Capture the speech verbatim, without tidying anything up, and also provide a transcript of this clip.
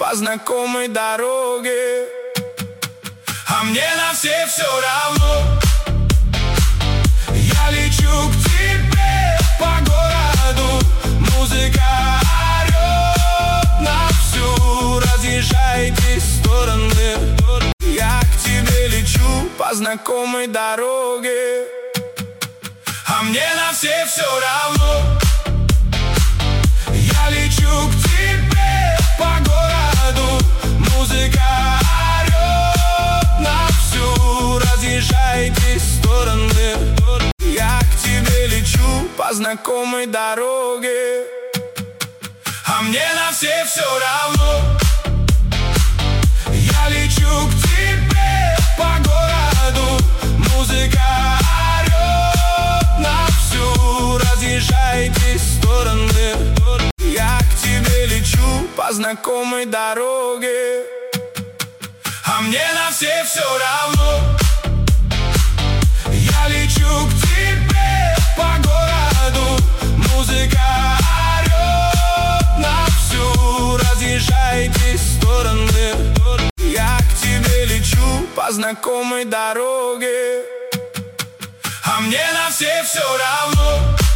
по знакомой дороге, а мне на все все равно. Я лечу к тебе по городу, музыка орет на всю, разъезжайте стороны. Я к тебе лечу по знакомой дороге, а мне на все все равно. Я лечу к тебе по городу, музыка орет на всю, разъезжайте стороны. Я к тебе лечу по знакомой дороге, а мне на все все равно. Я лечу к тебе по городу, музыка орет на всю, разъезжайте стороны. Я к тебе лечу по знакомой дороге, а мне на все все равно. Я лечу к тебе по городу, музыка орет на всю, разъезжайте стороны. Я к тебе лечу по знакомой дороге, а мне на все все равно.